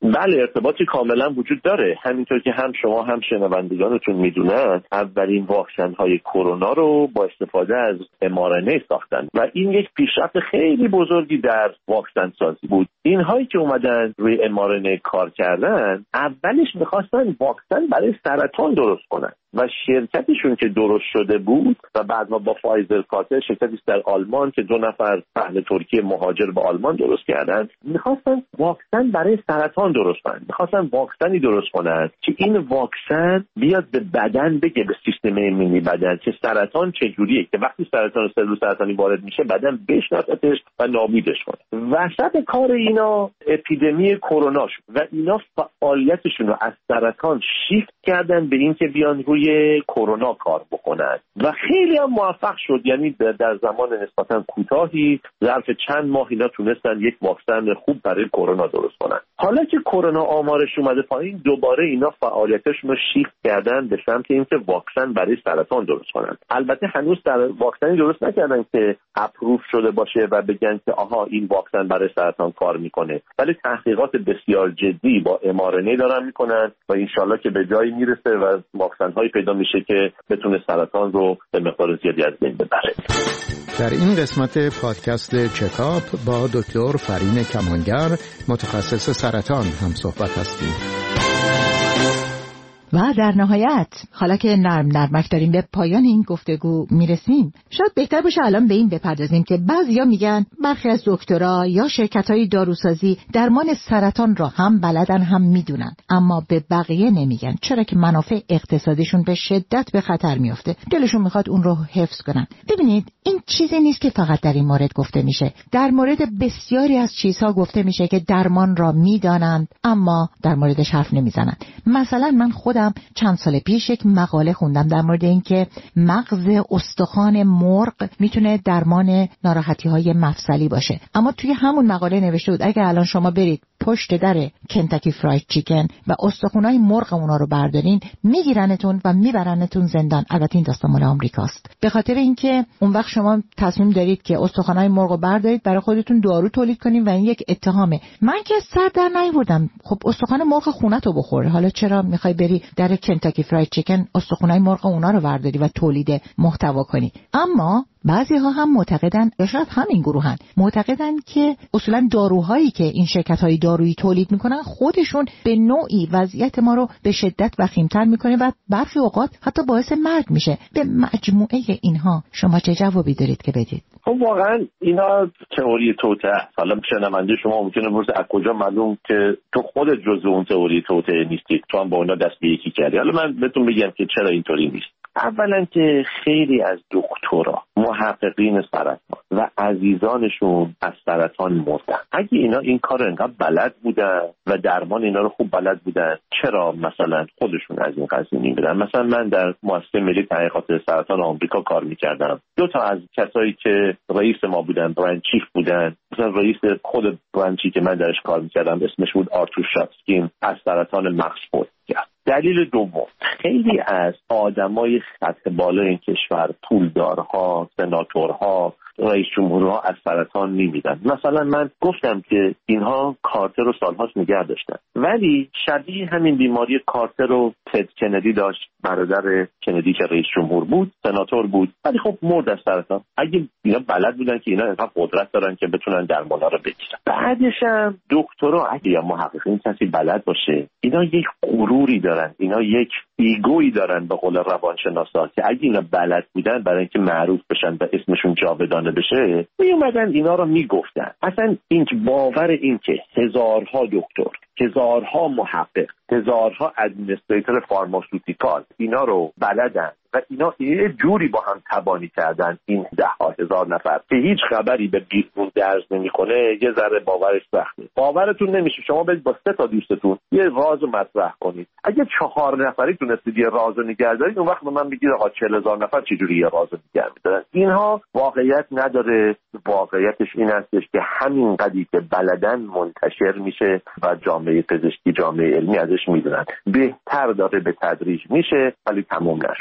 S5: بله، ارتباطی کاملا وجود داره. همینطور که هم شما هم شنوندگانتون میدونن اولین واکسن های کرونا رو با استفاده از ام آر ان ای ساختن و این یک پیشرفت خیلی بزرگی در واکسن سازی بود. اینهایی که اومدن روی ام آر ان ای کار کردن اولش میخواستن واکسن برای سرطان درست کنن و شرکتشون که درست شده بود و بعد ما با فایزر کارتر شرکتی در آلمان که دو نفر اهل ترکیه مهاجر به آلمان درست کردن، میخواستن واکسن برای سرطان درست کنن. میخواستن واکسنی درست کنن که این واکسن بیاد به بدن بگه، به سیستم ایمنی بدن، که سرطان چجوریه، که وقتی سرطان سلول سرطانی وارد میشه بدن بشناستش و نابودش کنه. وسط کار اینا اپیدمی کرونا شد و اینا فعالیتشون رو از سرطان شیفت کردن به این که بیان روی کرونا کار بکنن و خیلی هم موفق شد. یعنی در زمان نسبتا کوتاهی، ظرف چند ماه، اینا تونستن یک واکسن خوب برای کرونا درست کنن. حالا که کرونا آمارش اومده پایین، دوباره اینا فعالیتشون رو شیفت کردن به سمت اینکه واکسن برای سرطان درست کنن. البته هنوز در واکسنی درست نکردن که اپروف شده باشه و بگن که آها این واکسن برای سرطان کار میکنه، ولی تحقیقات بسیار جدی با ام آر ان ای دارن میکنن و انشالله که به جایی میرسه و واکسن های پیدا میشه که بتونه سرطان رو به مقدار زیادی از بین ببره.
S3: در این قسمت پادکست چکاپ با دکتر فرین کمانگر متخصص سرطان هم صحبت هستیم.
S4: و در نهایت حالا که نرم نرمک داریم به پایان این گفتگو میرسیم، شاید بهتر باشه الان به این بپردازیم که بعضیا میگن برخی از دکترها یا شرکت‌های داروسازی درمان سرطان را هم بلدن هم میدونن، اما به بقیه نمیگن، چرا که منافع اقتصادیشون به شدت به خطر میفته. دلشون میخواد اون رو حفظ کنن. ببینید این چیزی نیست که فقط در این مورد گفته میشه. در مورد بسیاری از چیزها گفته میشه که درمان را میدانند اما در موردش حرف نمیزنن. مثلا من خودم چند سال پیش یک مقاله خوندم در مورد اینکه مغز استخوان مرغ میتونه درمان ناراحتی‌های مفصلی باشه، اما توی همون مقاله نوشته بود اگه الان شما برید پشت در کنتاکی فراید چیکن و استخوانای مرغ اونا رو بردارین، میگیرنتون و میبرنتون زندان. البته این داستان مال آمریکاست، به خاطر اینکه اون وقت شما تصمیم دارید که استخوانای مرغ رو بردارید برای خودتون دارو تولید کنین و این یک اتهامه. من که سر در نیاوردم، خب استخوان مرغ خونه‌تو بخوره، حالا چرا میخوای بری در کنتاکی فراید چیکن استخوانای مرغ اونا رو برداری و تولید محتوا کنی؟ اما بعضی ها هم معتقدن، یا شاید همین گروهن، معتقدن که اصولا داروهایی که این شرکت‌های دارویی تولید میکنن خودشون به نوعی وضعیت ما رو به شدت وخیم‌تر میکنه و برخی اوقات حتی باعث مرگ میشه. به مجموعه اینها شما چه جوابی دارید که بدید؟
S5: خب واقعا اینا تئوری توطئه. حالا شنونده شما ممکنه بپرسه از کجا معلوم که تو خودت جزو اون تئوری توطئه نیستی، تو هم با اونا دست به یکی کردی. حالا من بهتون بگم که چرا اینطوری نیست. اولا که خیلی از دکترا، محققین سرطان و عزیزانشون از سرطان مردن. اگه اینا این کار رو انقدر بلد بودن و درمان اینا رو خوب بلد بودن، چرا مثلا خودشون از این قضیه نمی‌بودن؟ مثلا من در مؤسسه ملی تحقیقات سرطان آمریکا کار می‌کردم. دو تا از کسایی که رئیس ما بودن، برند چیف بودن، مثلا رئیس خود برانچی که من درش کار می‌کردم اسمش بود آرتور شاتسکین، از سرطان مغز فوت کرد. دلیل دوم، خیلی از آدمای سطح بالای این کشور، پولدارها، سناتورها، رئیس جمهورها از سرطان نمیدن. مثلا من گفتم که اینها کارتر رو سالهاست نگه داشتن، ولی شبیه همین بیماری کارتر رو تد کندی داشت، برادر کندی که رئیس جمهور بود، سناتور بود، ولی خب مرد از سرطان. اگه اینا بلد بودن که اینا اینقدر قدرت دارن که بتونن درمانا رو بگیرن. بعدش هم دکترها اگه یا محققین کسی بلد باشه، اینا یک غروری دارن، اینا یک ایگویی دارن به قول روانشناسا که اگه اینا بلد بودن برای اینکه معروف بشن و اسمشون جاودانه بشه، می اومدن اینا رو میگفتن. اصلا این باور این که هزارها دکتر، هزارها محقق، هزارها ادمنستریتور فارماسوتیکال اینا رو بلدن و اینا یه جوری با هم تبانی کردن، این ده ها هزار نفر که هیچ خبری به بیرون درز نمیکنه، یه ذره باورش سخته. باورتون نمیشه شما برید با سه تا دوستتون یه رازو مطرح کنید، اگه چهار نفری تونستید یه رازو نگه دارید، اون وقت به من بگید آقا چهل هزار نفر چجوری یه رازو نگه می‌دارن؟ اینها واقعیت نداره. واقعیتش این هستش که همین قضیه که بلدن منتشر میشه و جامعه پزشکی، جامعه علمی ازش میدونن. بهتر داره به تدریج میشه ولی تمام نشده. چیز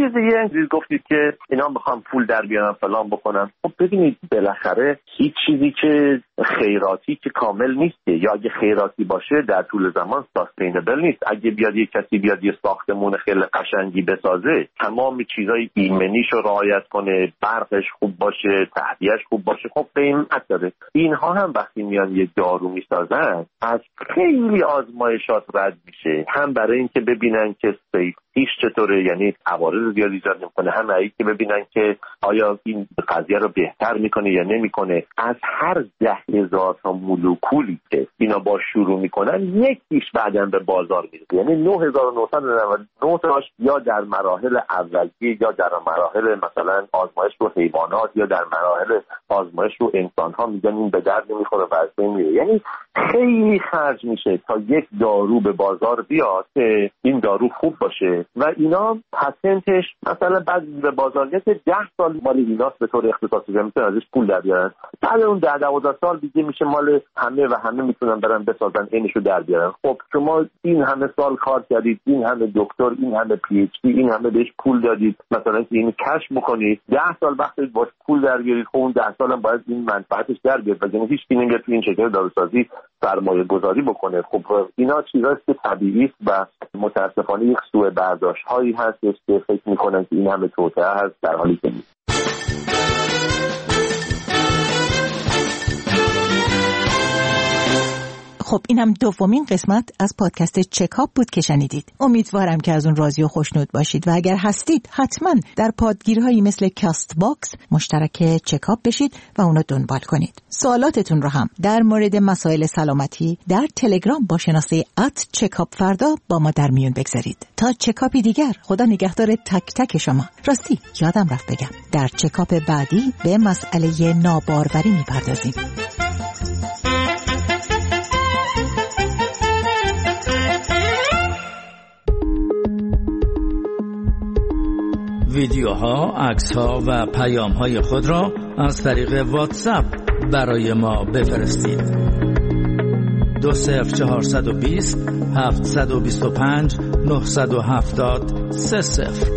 S5: چیز دیگه چیز گفتید که اینا میخوام پول در بیارن فلان بکنن. خب ببینید بالاخره هیچ چیزی که خیراتی که کامل نیست، یا اگه خیراتی باشه در طول زمان ساستینبل نیست. اگه بیاد یک کسی بیاد یه ساختمون خیلی قشنگی بسازه، تمام چیزای ایمنیش رو رعایت کنه، برقش خوب باشه، تهویه‌اش خوب باشه، خب قیمت داره. اینها هم وقتی میان یک دارو میسازن از خیلی آزمایشات رد میشه، هم برای اینکه ببینن که سیفتیش چطوره، یعنی عوارض زیادی ایجاد نمیکنه، هم برای اینکه ببینن که آیا این قضیه رو بهتر میکنه یا نمیکنه. از هر ده هزار تا مولکولی که اینا با شروع میکنن، یکیش بعداً به بازار میرسه. یعنی نه هزار و نهصد و نود و نه تاش یا در مراحل اولیه یا در مراحل مثلا آزمایش رو حیوانات یا در مراحل آزمایش رو انسان ها میگن این به درد نمیخوره و از بین میره. یعنی خیلی خرج میشه تا یک دارو به بازار بیاد که این دارو خوب باشه و اینا پتنتش مثلا بعد به بازار میاد ده سال مال ایناست به طور اختصاصی میتونن ازش پول در بیارن. بعد اون ده دوازده سال دیگه میشه مال همه و همه میتونن برن بسازن اینشو در بیارن. خب شما این همه سال کار کردید، این همه دکتر، این همه پی اچ دی، این همه بهش پول دادید مثلا که اینو کشف بکنید، ده سال وقت باش پول در بیارید، خب اون ده سال هم باید این منفعتش در بیاد و یعنی هیچ کی نمیاد تو این شکل داروسازی سرمایه گذاری بکنه. خب اینا چیزاست که طبیعی و متاسفانه یک سوء برداشت هایی هست که فکر میکنن که این همه توطئه هست در حالی که نیست.
S4: خب این هم دومین قسمت از پادکست چکاپ بود که شنیدید. امیدوارم که از اون راضی و خوشنود باشید و اگر هستید حتما در پادگیرهایی مثل کاست باکس مشترک چکاپ بشید و اونو دنبال کنید. سوالاتتون رو هم در مورد مسائل سلامتی در تلگرام با شناسه ات چکاپ فردا با ما در میون بگذارید. تا چکاپی دیگر، خدا نگهدار تک تک شما. راستی یادم رفت بگم در چکاپ بعدی به مسئله ناباروری میپردازیم.
S6: ویدیوها، عکس‌ها و پیام‌های خود را از طریق واتساپ برای ما بفرستید. دو صفر چهارصد و بیست هفتصد و بیست و پنج نهصد و هفتاد سه صفر.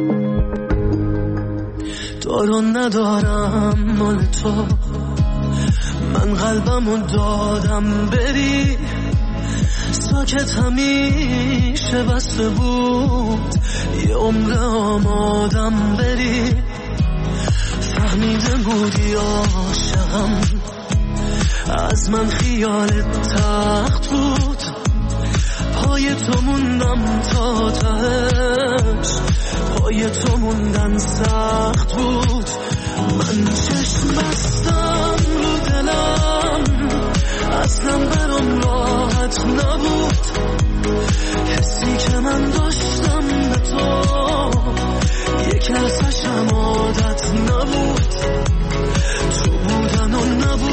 S7: تو رو ندارم مال تو، من قلبمو دادم بری، ساکت همیشه بسته بود، یه عمر آمادم بری، فهمیده بودی عاشقم، از من خیالت تخت بود، پای تو موندم تا تهش، پای تو موندن سخت بود، من چشم بستم رو دلم، اصلا برام راحت نبود، حسی که من داشتم به تو یک لحظه‌شم عادت نبود، تو بودن و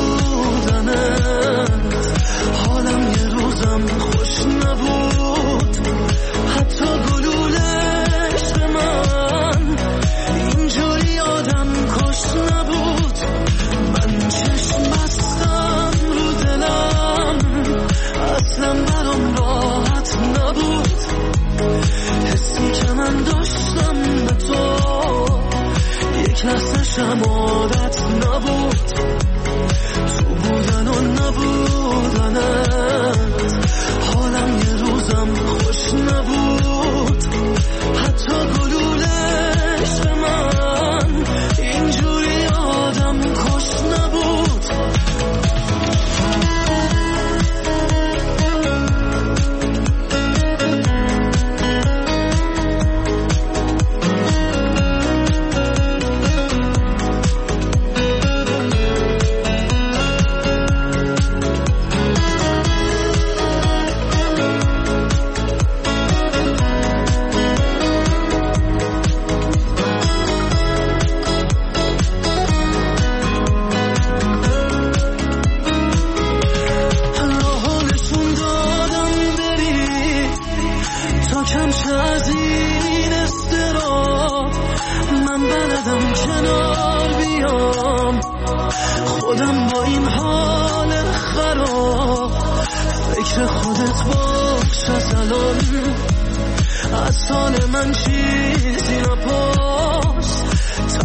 S7: نبودنت حالم یه روزم خوش نبود، حتی گلولش به من اینجوری آدم کش نبود، من چشم بستم رو دلم، اصلا برام راحت نبود، حسی که من داشتم به تو یک لحظه‌شم عادت نبود، تو بودن و نبودنت حالم یه روزم خوش نبود، حتی گلولش به من اینجوری آدم کش نبود. خودم با این حال خراب، فکر خودت باش از الان، از حال من چیزی نپا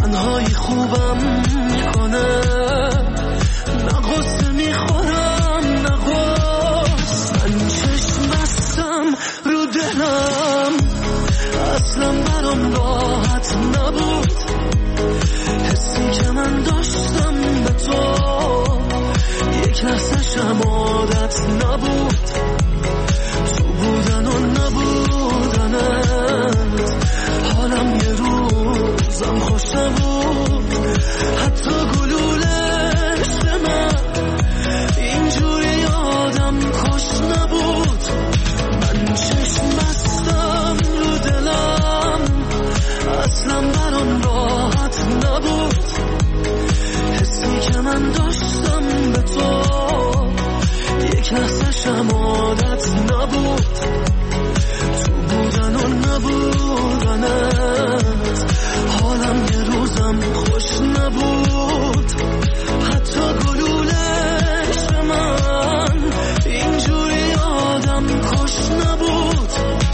S7: تنهایی خوبم میکنه، نه غصه میخورم نه غصه، من چشم بستم رو دلم، اصلا برام راحت نبود، حسی که من داشتم به تو یک لحظه شم عادت نبود، تو بودن و نبودنت حالم یه روزم خوش نبود، حتی گلوله عشق من اینجوری آدم کش نبود، من چشم بستم رو دلم، اصلا برام راحت نبود، حسی که من داشتم به تو یک لحظه شم عادت نبود، تو بودن و نبودنت حالم یه روزم خوش نبود، حتی گلوله عشق من اینجوری آدم کش نبود.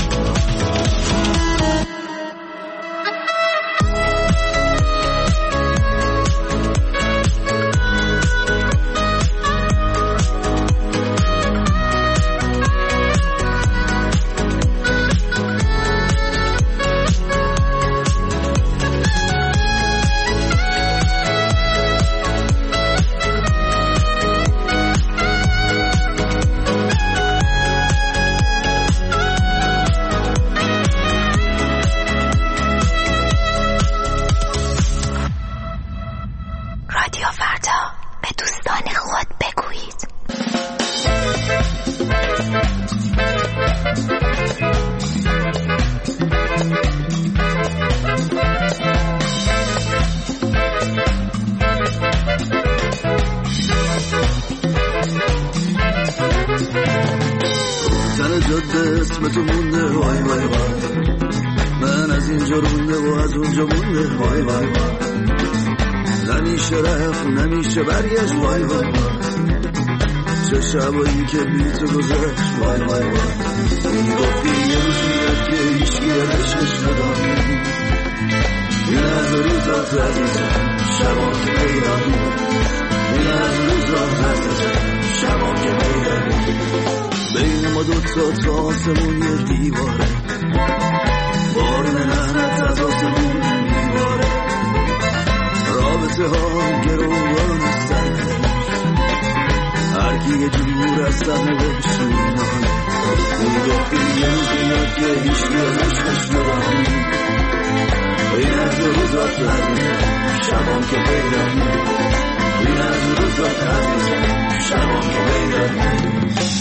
S7: اسم تو مونده وای وای وای، من از اینجا رونده و از اونجا مونده وای وای وای، نمیشه رفت نمیشه برگشت وای وای وای، چه شبایی که بی تو گذشت وای وای وای، میگفتی یه روز میاد که هیچکی عشقش نداری، این از روزات عزیزم شبا که پیدانی، این از روزات عزیزم شبا که پیدانی، بین ما دوتا تا آسمون یه دیواره، بارون لعنت از آسمون میباره، رابطه ها گروگان سرش، هر کی یه جور از سرنوشت میمانه، میگفتی یه روز میاد که هیچکی عشقش نداری، این از روزات عزیزم شبام که پیدانی، این از روزات عزیزم شبام که پیدانی.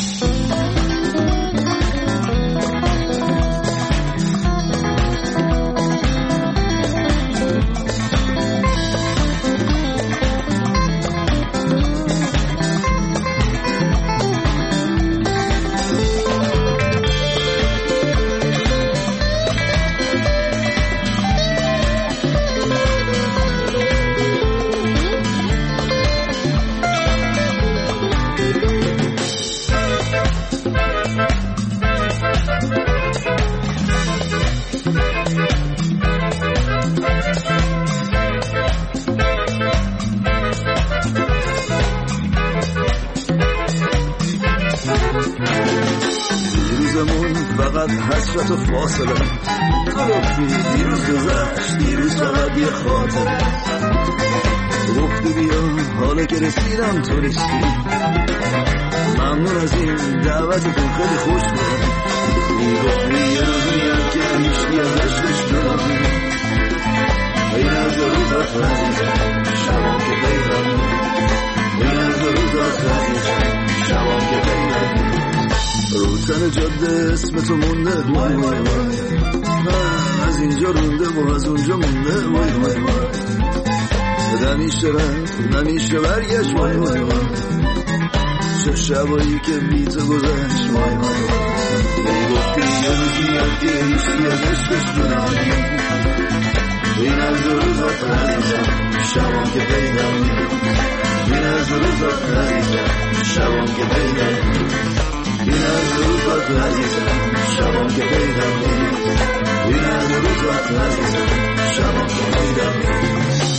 S7: فقط حسرت و فاصله، تو گفتی دیروز گذشت دیروز فقط یه خاطره، گفتی بیا حالا که رسیدم تو رسیدی، ممنون از این دعوتتون خیلی خوش بود، میگفتی یه روز میاد که هیچکی از عشقش نداری، این از روزات عزیزم شبام که پیدانی، این از روزات عزیزم شبام که پیدانی، رو تن جاده اسم تو مونده وای وای وای، من از اینجا رونده و از اونجا مونده وای وای وای، نمیشه رفت نمیشه برگشت وای وای وای، چه شبایی که بی تو گذشت وای وای وای، میگفتی یه روز میاد که هیچکی از عشقش نداری، این از روزات عزیزم شبام که پیدانی، این از روزات عزیزم شبام که پیدانی، این از روزات عزیزم شبام که پیدانی، این از روزات عزیزم شبام که پیدانی.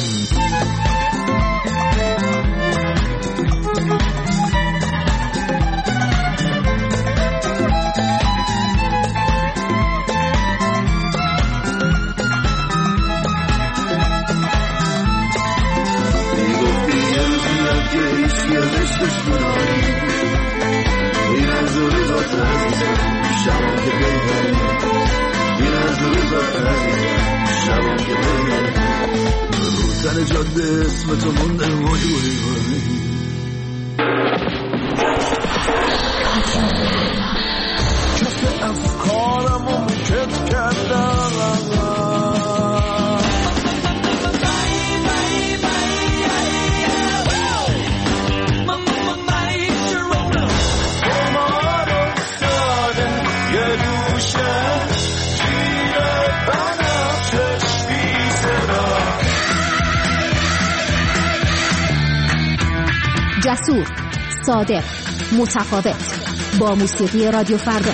S7: رو تن جاده اسم تو مونده وای وای وای کف افکارم رو مکت کردم
S8: جسور، صادق، متفاوت، با موسیقی رادیو فردا.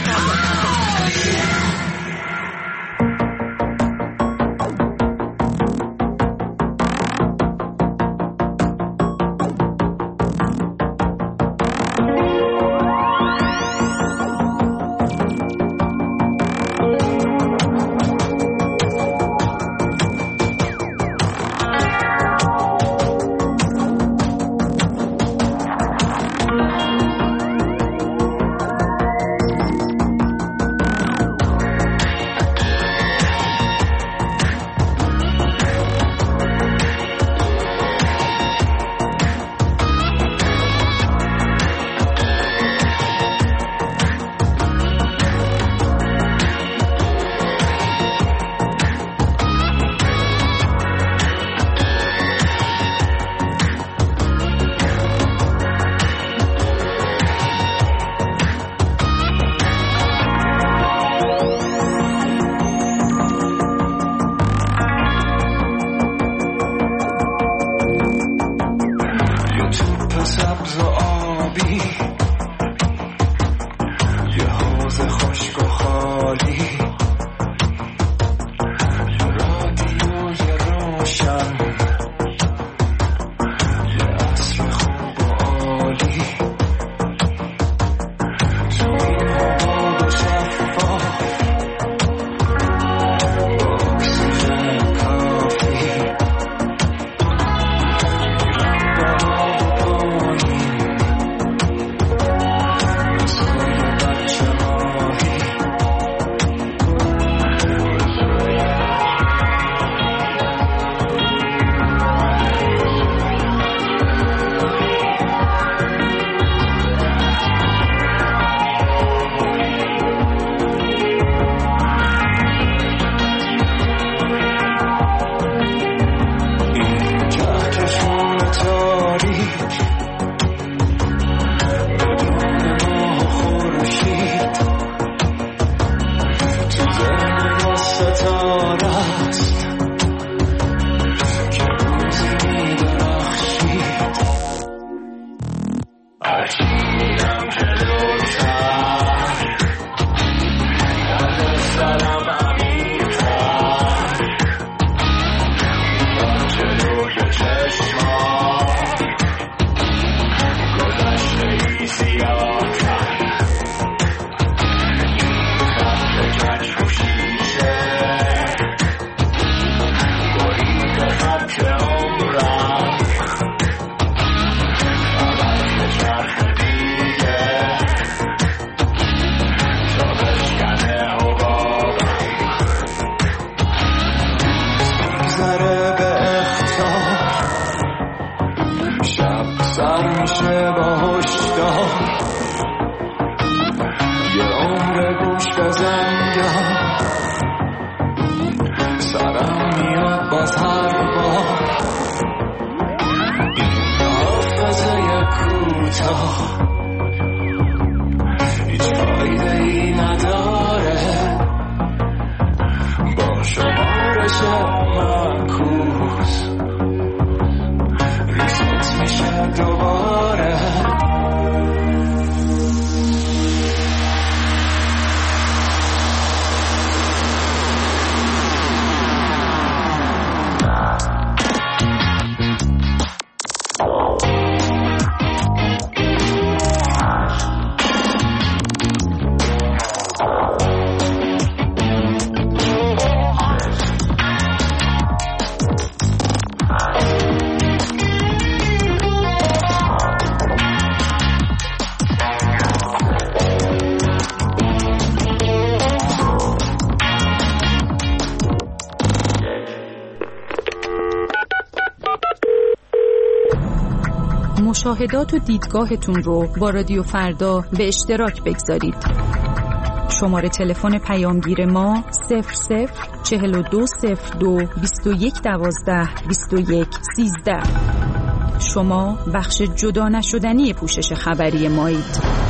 S2: مشاهدات و دیدگاهتون رو با رادیو فردا به اشتراک بگذارید. شماره تلفن پیامگیر ما صفر صفر چهل و دو صفر دو بیست و یک دوازده بیست و یک سیزده. شما بخش جدا نشدنی پوشش خبری مایید.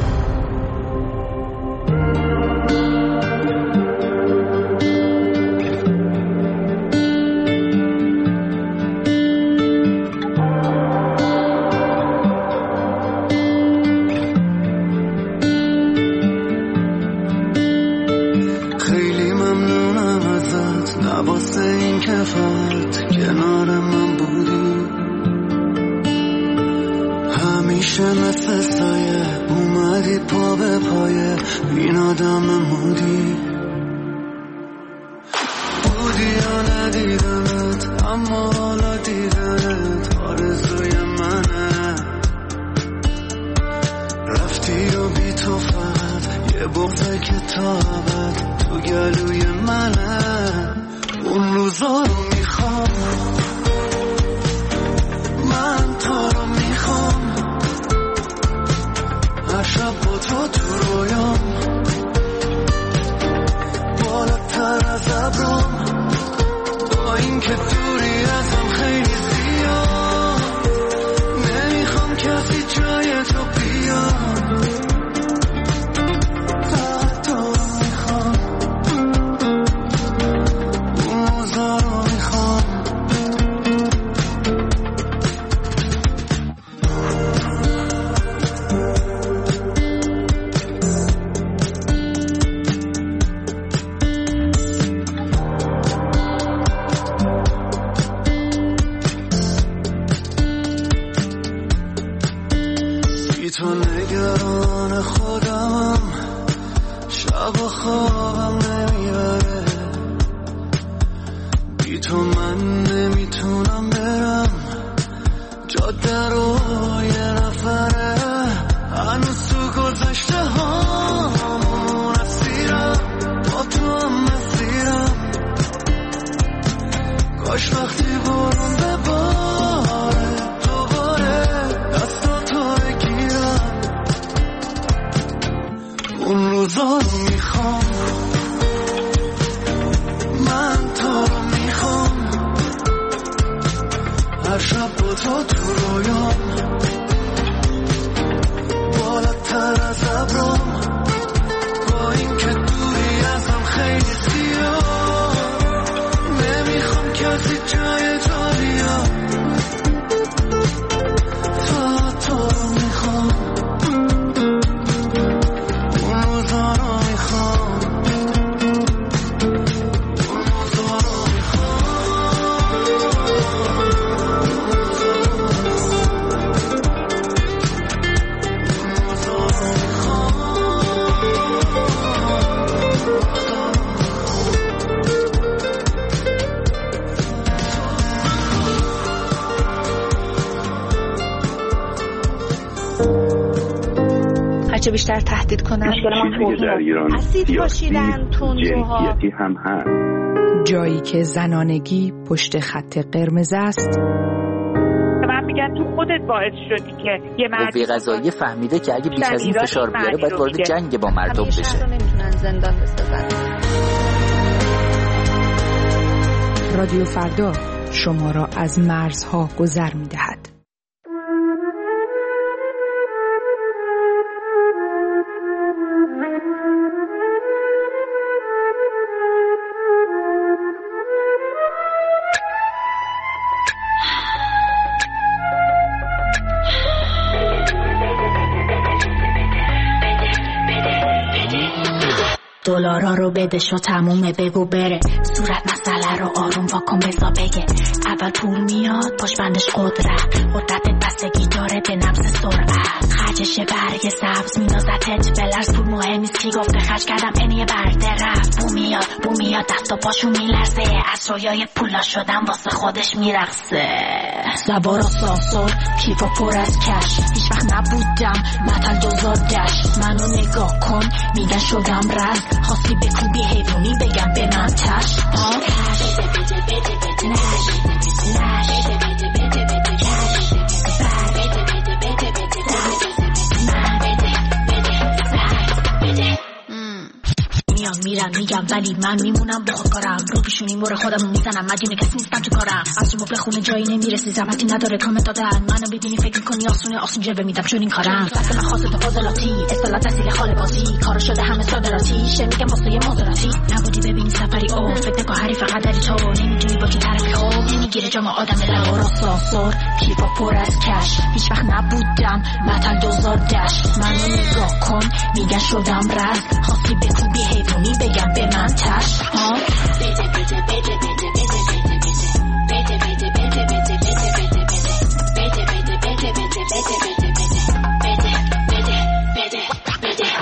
S9: هرچه بیشتر تهدید کنن اسید پاشیدن تندروها
S5: هم هست.
S2: جایی که زنانگی پشت خط قرمز است.
S10: من میگم تو خودت باعث شدی که یه مرد
S11: قوه قضاییه فهمیده که اگه بیش از این فشار بیاره باید وارد جنگ با مردم بشه.
S9: نمیتونن زندان بسازن.
S2: رادیو فردا شما را از مرزها گذر میدهد.
S12: دلارا رو بده شو تمومه بگو بره صورت مسئله رو آروم واکن بزا بگه اول پول میاد پشت بندش قدرت قدرتت بستگی داره به نبض سرعت خرجش برگ سبز مینازتت بلرز پول مهمیست کی گفته خرج کردم اینیه برده رفت بو میاد بو میاد دست و پاشو میلرزه از رویای پولا شدم واسه خودش میرقصه زبارا سانسور کیفا پر از کش هیچ وقت نبودم متل دوزار دشت منو نگاه کن میگن شدم رز خواستی بکوبی حیوانی بگم به من تش ها کش بده بده بده نش نش بده بده بده کش بر بده بده میرن میگم ولی من میمونم با خودکارم رو پیشونی مور خودمون میزنم مدیونه کسی نیستم تو کارم از تو مبل خونه جایی نمیرسی زحمتی نداره کامنت دادن منو ببینی فکر میکنی آسونه آسون جبه میدم چون این کارم فصل من خاصه تو فاضلاتی اصالت اصیل خاله بازی کارو شده همه صادراتی شه میگم واسه یه مازراتی نبودی ببینی سفری او فکر نکن حریف قدری تو نمیدونی با کی طرفی خوب نمیگیره جام آدم لغو راستا سر کیفا پر از کش هیچ وقت نبودم متل دوزار دش منو نگاه کن میگن شدم رز خواستی بکوبی حیوانی بگم به من تش ها بده بده بده بده بده بده بده بده بده بده بده بده بده بده بده بده بده بده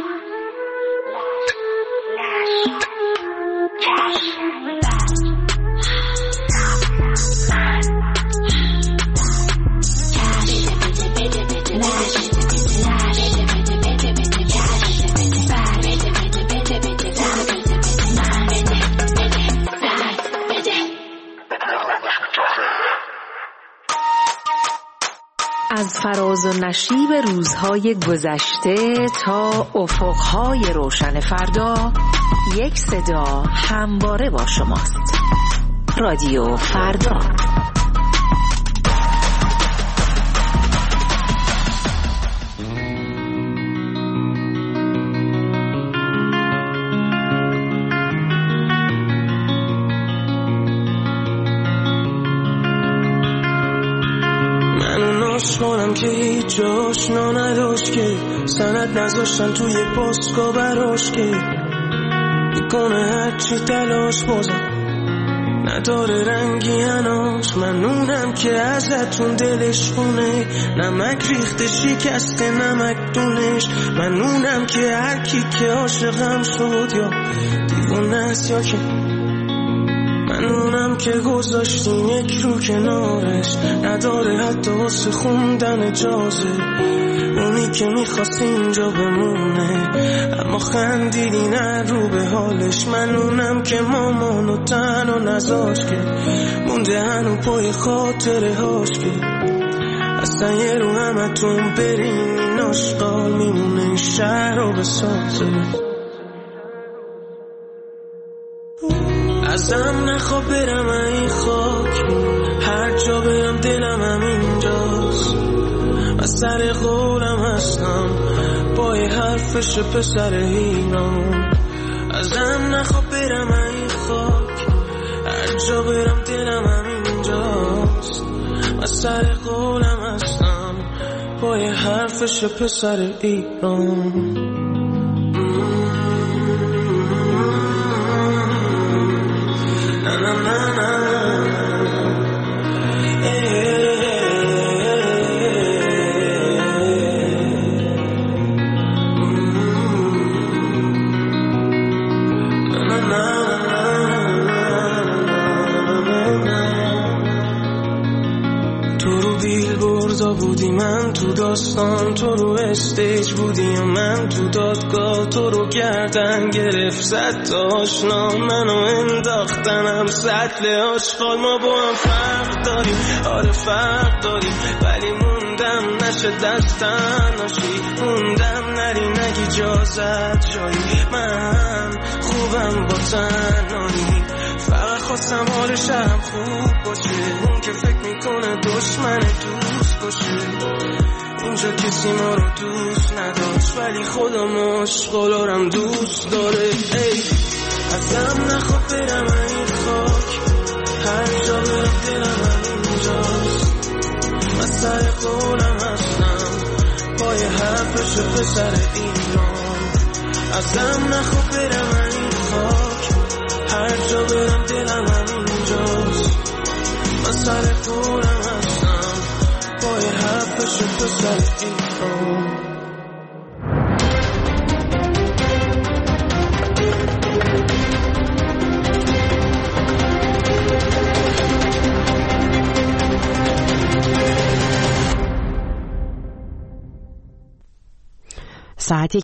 S13: از فراز و نشیب روزهای گذشته تا افقهای روشن فردا یک صدا همواره با شماست. رادیو فردا.
S14: کنم که هیچ آشنا نداشت که سند نذاشتن توی پاسکا براش که میکنه هرچی تلاش بازم نداره رنگی هناش منونم که ازتون دلش خونه نمک ریخته شکسته نمک دونش منونم که هر کی که عاشقم شد یا دیوونه است یا که منونم که گذاشتیم یک رو کنارش نداره حتی واسه خوندن اجازه اونی که میخواست اینجا بمونه اما خندیدی نه رو به حالش منونم که مامانو تنها نذاش که مونده هنو پای خاطره هاش که اصلا یه رو همتون برین این آشقال میمونه شهر رو بسازه ازم نخواه برم این خاک هر جا برم دلم هم اینجاست و سر قولم هستم پای حرفش پسر ایران ازم نخواه برم این خاک هر جا برم دلم هم اینجاست و سر قولم هستم پای حرفش پسر ایران بودی من تو داستان تو رو استیج بودی و من تو دادگاه تو رو گردن گرفت زد تا آشنا منو انداختنم سطل آشغال ما با هم فرق داریم آره فرق داریم ولی موندم نشه دستن ناشی موندم نری نگی جازت جایی من خوبم با تنهایی فقط خواستم حالش هم خوب باشه اون که فکر میکنه دشمن دوست باشه اینجا کسی ما رو دوست نداشت ولی خودم عشقالارم دوست داره ای ازم نخواه برم این خاک هر جا برم دلم هم اینجاست من سر قولم هستم پای حرفش پسر ایران ازم نخواه برم این خاک هر جا برم دلم هم اینجاست من سر قولم هستم پای حرفش پسر ایران
S15: ساعت